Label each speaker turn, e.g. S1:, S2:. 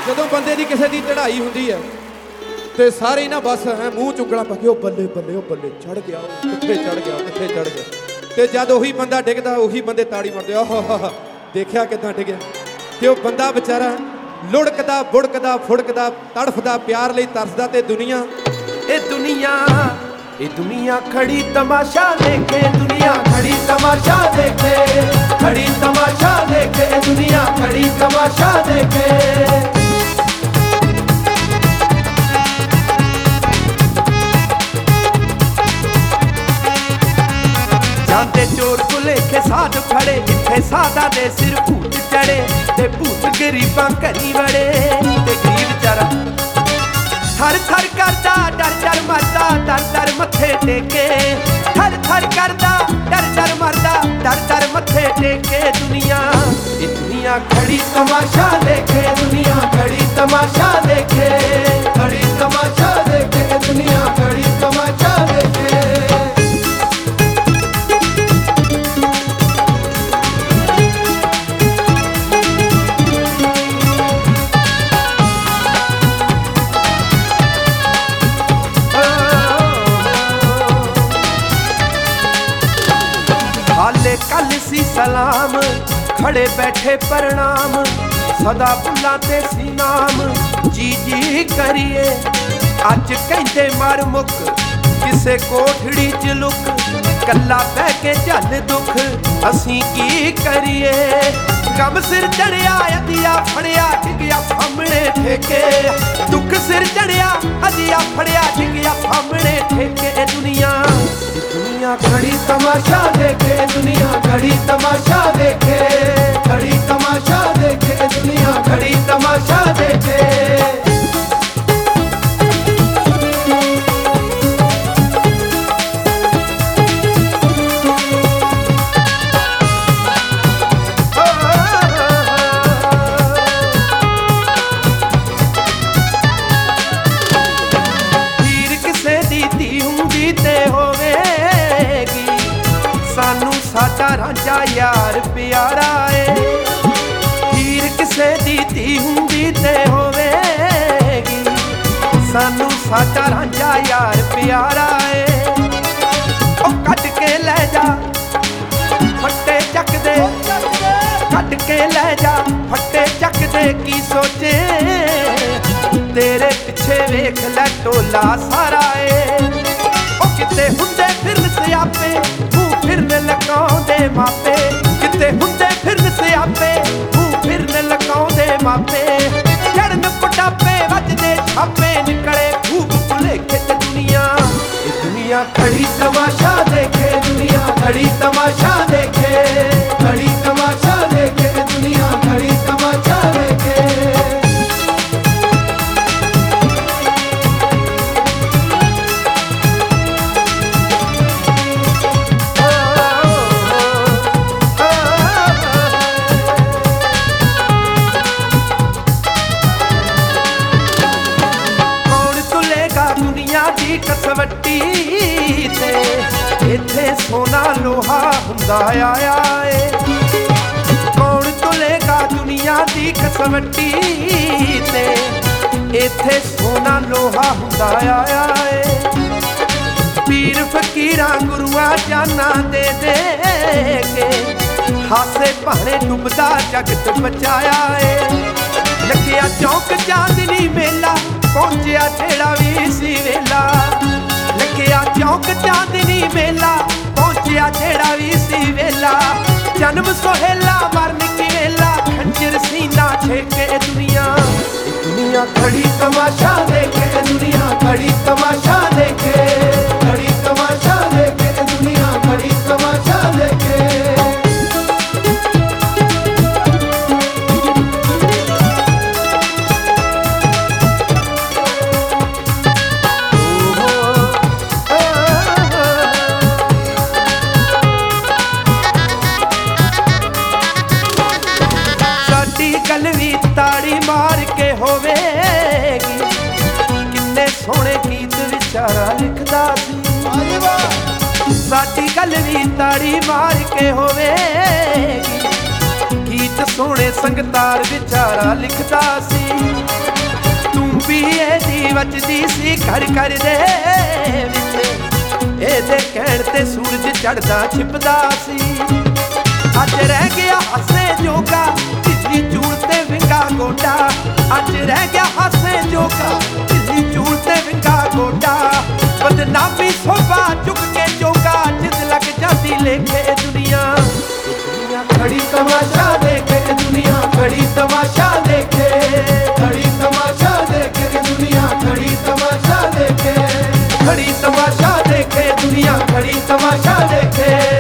S1: ਜਦੋਂ ਬੰਦੇ ਦੀ ਕਿਸੇ ਦੀ ਚੜ੍ਹਾਈ ਹੁੰਦੀ ਹੈ ਤੇ ਸਾਰੇ ਹੀ ਨਾ ਬਸ ਹੈ ਮੂੰਹ ਚੁੰਗਲਾ ਪਾ ਕੇ ਉਹ ਬੱਲੇ ਬੱਲੇ ਉਹ ਬੱਲੇ ਚੜ ਗਿਆ, ਉਹ ਕਿੱਥੇ ਚੜ ਗਿਆ, ਕਿੱਥੇ ਚੜ ਗਿਆ। ਤੇ ਜਦ ਉਹੀ ਬੰਦਾ ਡਿੱਗਦਾ ਉਹੀ ਬੰਦੇ ਤਾੜੀ ਮਾਰਦੇ, ਆਹ ਦੇਖਿਆ ਕਿੱਦਾਂ ਡਿੱਗਿਆ। ਤੇ ਉਹ ਬੰਦਾ ਵਿਚਾਰਾ ਲੁੜਕਦਾ ਬੁੜਕਦਾ ਫੁੜਕਦਾ ਤੜਫਦਾ ਪਿਆਰ ਲਈ ਤਰਸਦਾ। ਤੇ
S2: ਇਹ ਦੁਨੀਆ ਖੜੀ ਤਮਾਸ਼ਾ ਦੇਖੇ, ਦੁਨੀਆ ਖੜੀ ਤਮਾਸ਼ਾ ਦੇਖੇ, ਖੜੀ ਤਮਾਸ਼ਾ ਦੇਖੇ, ਦੁਨੀਆ ਖੜੀ ਤਮਾਸ਼ਾ ਦੇਖੇ। ਜਾਂਦੇ ਚੋਰ ਭੁਲੇਖੇ ਸਾਧ ਖੜੇ, ਇੱਥੇ ਸਾਧਾਂ ਦੇ ਸਿਰ ਭੂਤ ਚੜੇ ਤੇ ਭੂਤ ਗਰੀਬਾਂ ਘਰੀ ਵੜੇ। ਤੇ ਗਰੀਬ ਵਿਚਾਰਾ ਥਰ ਥਰ ਕਰਦਾ ਡਰ ਡਰ ਮਰਦਾ, ਡਰ ਡਰ ਮੱਥੇ ਟੇਕੇ। ਥਰ ਥਰ ਕਰਦਾ ਡਰ ਡਰ ਮਰਦਾ, ਡਰ ਡਰ ਮੱਥੇ ਟੇਕੇ। ਇਹ ਦੁਨੀਆ ਖੜੀ ਤਮਾਸ਼ਾ ਦੇਖੇ, ਦੁਨੀਆ ਖੜੀ ਤਮਾਸ਼ਾ ਦੇਖੇ, ਖੜੀ ਤਮਾਸ਼ਾ ਦੇਖੇ, ਦੁਨੀਆ ਖੜੀ ਤਮਾਸ਼ਾ ਦੇਖੇ। ਹਾਲੇ ਕੱਲ ਸੀ ਸਲਾਮ, ਖੜੇ ਬੈਠੇ ਪ੍ਰਣਾਮ, ਸਦਾ ਫੁੱਲਾਂ ਤੇ ਸੀ ਨਾਮ। ਜੀ ਜੀ ਕਰੀਏ ਅੱਜ ਕਹਿੰਦੇ ਮਰ ਮੁੱਕ, ਕਿਸੇ ਕੋਠੜੀ ਚ ਲੁਕ, ਕੱਲਾ ਬਹਿ ਕੇ ਝੱਲ ਦੁੱਖ ਅਸੀਂ ਕੀ ਕਰੀਏ। ਗਮ ਸਿਰ ਚੜਿਆ ਅਧੀਆ ਫੜਿਆ ਡਿੱਗਿਆ ਸਾਹਮਣੇ ਠੇਕੇ। ਦੁੱਖ ਸਿਰ ਚੜਿਆ ਅਧੀਆ ਫੜਿਆ ਡਿੱਗਿਆ ਸਾਹਮਣੇ ਠੇਕੇ। ਇਹ ਦੁਨੀਆ ਖੜੀ ਤਮਾਸ਼ਾ ਦੇਖੇ, ਦੁਨੀਆ ਖੜੀ ਤਮਾਸ਼ਾ ਦੇਖੇ, ਖੜੀ ਤਮਾਸ਼ਾ ਦੇਖੇ, ਦੁਨੀਆ ਖੜੀ ਤਮਾਸ਼ਾ ਦੇਖੇ। ਸਾਡਾ ਰਾਂਝਾ ਯਾਰ ਪਿਆਰਾ ਏ। ਹੀਰ ਕਿਸੇ ਦੀ ਧੀ ਹੁੰਦੀ ਤੇ ਹੋਵੇਗੀ, ਸਾਨੂੰ ਸਾਡਾ ਰਾਂਝਾ ਯਾਰ ਪਿਆਰਾ ਏ। ਉਹ ਕੱਢ ਕੇ ਲੈ ਜਾ ਫੱਟੇ ਚੱਕਦੇ, ਕੱਢ ਕੇ ਲੈ ਜਾ ਫੱਟੇ ਚੱਕਦੇ। ਕੀ ਸੋਚੇ ਤੇਰੇ ਪਿੱਛੇ ਵੇਖ ਲੈ ਟੋਲਾ ਸਾਰਾ ਏ। ਉਹ ਕਿਤੇ ਹੁੰਦੇ ਫਿਰਨ ਸਿਆਪੇ, ਫਿਰਨ ਲਗਾਉਂਦੇ ਮਾਪੇ, ਕਿਤੇ ਹੁੰਦੇ ਫਿਰਨ ਸਿਆਪੇ, ਫਿਰਨ ਲਗਾਉਂਦੇ ਮਾਪੇ। ਚੜਨ ਪਟਾਪੇ ਵੱਜਦੇ ਛਾਪੇ, ਨਿਕਲੇ ਖੂਬ ਭੁਲੇਖੇ। ਤੇ ਦੁਨੀਆ ਖੜੀ ਤਮਾਸ਼ਾ ਦੇਖੇ, ਦੁਨੀਆ ਖੜੀ ਤਮਾਸ਼ਾ ਦੇਖੇ, ਖੜੀ ਤਮਾਸ਼ਾ ਦੇਖੇ, ਦੁਨੀਆ ਖੜੀ ਤਮਾਸ਼ਾ ਦੇਖੇ। ਕਸਵੱਟੀ ਤੇ ਇੱਥੇ ਸੋਨਾ ਲੋਹਾ ਹੁੰਦਾ ਆਇਆ ਏ। ਕੌਣ ਤੁਲੇਗਾ ਦੁਨੀਆ ਦੀ ਕਸਵੱਟੀ ਤੇ ਇੱਥੇ ਸੋਨਾ ਲੋਹਾ ਹੁੰਦਾ ਆਇਆ ਏ। ਪੀਰ ਫਕੀਰਾਂ ਗੁਰੂਆਂ ਜਾਨਾਂ ਦੇ ਦੇ ਕੇ ਹਾਸੇ ਭਾਣੇ ਡੁੱਬਦਾ ਜਗਤ ਬਚਾਇਆ ਏ। ਲੱਗਿਆ ਚੌਕ ਚਾਂਦਨੀ ਮੇਲਾ, ਪਹੁੰਚਿਆ ਜਿਹੜਾ ਵੀ ਸੀ ਵੇਲਾ। ਲੱਗਿਆ ਚੌਕ ਚਾਂਦਨੀ ਮੇਲਾ, ਪਹੁੰਚਿਆ ਜਿਹੜਾ ਵੀ ਸੀ ਵੇਲਾ। ਜਨਮ ਸੁਹੇਲਾ ਮਰਨ ਕੀ ਵੇਲਾ, ਖੰਜਰ ਸੀਨਾ ਛੇਕੇ। ਦੁਨੀਆ ਖੜੀ ਤਮਾਸ਼ਾ ਦੇਖੇ, ਦੁਨੀਆ ਖੜੀ ਤਮਾਸ਼ਾ ਦੇਖੇ, ਖੜੀ ਤਮਾਸ਼ਾ ਦੇਖੇ, ਦੁਨੀਆ ਖੜੀ ਤਮਾਸ਼ਾ ਦੇਖੇ। ਗੱਲ ਵੀ ਤਾੜੀ ਮਾਰ ਕੇ ਹੋਵੇਗੀ, ਕਿੰਨੇ ਸੋਹਣੇ ਗੀਤ ਵਿਚਾਰਾ ਲਿਖਦਾ ਸੀ। ਸਾਡੀ ਗੱਲ ਵੀ ਤਾੜੀ ਮਾਰ ਕੇ ਹੋਵੇਗੀ, ਗੀਤ ਸੋਹਣੇ ਸੰਗਤਾਰ ਵਿਚਾਰਾ ਲਿਖਦਾ ਸੀ। ਮੱਚਦੀ ਸੀ ਘਰ ਘਰ ਦੇ ਵਿੱਚ ਇਹਦੇ ਕਹਿਣ ਤੇ ਸੂਰਜ ਚੜ੍ਹਦਾ ਛਿਪਦਾ ਸੀ ਅੱਜ ਰਹਿ ਗਿਆ ਹਾਸੇ ਜੋਗਾ ਢਿੱਲੀ ਚੂਲ ਤੇ ਵਿੰਗਾ ਗੋਡਾ ਅੱਜ ਰਹਿ ਗਿਆ ਹਾਸੇ ਜੋਗਾ ਢਿੱਲੀ ਚੂਲ ਤੇ ਵਿੰਗਾ ਗੋਡਾ ਬਦਨਾਮੀ ਸੋਭਾ ਚੁੱਕ ਕੇ ਜੋਗਾ ਜਿੱਦ ਲੱਗ ਜਾਂਦੀ ਲੇਖੇ ਦੁਨੀਆ ਖੜੀ ਤਮਾਸ਼ਾ ਦੇਖੇ ਦੁਨੀਆ ਖੜੀ ਤਮਾਸ਼ਾ ਦੇਖੇ ਖੜੀ ਤਮਾਸ਼ਾ ਦੇਖੇ ਦੁਨੀਆ ਖੜੀ ਤਮਾਸ਼ਾ ਦੇਖੇ ਖੜੀ ਤਮਾਸ਼ਾ ਦੇਖੇ ਦੁਨੀਆ ਖੜੀ ਤਮਾਸ਼ਾ ਦੇਖੇ